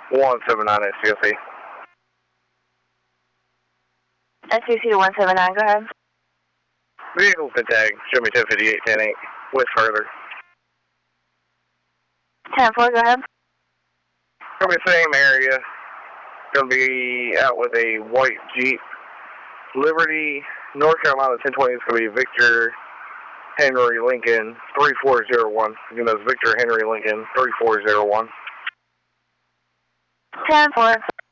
179 SCLC. SCC 179, go ahead. Vehicle pin tag, show me 1058, 108, with further. 10-4, go ahead. Gonna be same area. Gonna be out with a white Jeep. Liberty, North Carolina 1020 is gonna be Victor Henry Lincoln 3401. Again, that's Victor Henry Lincoln 3401. 10-4.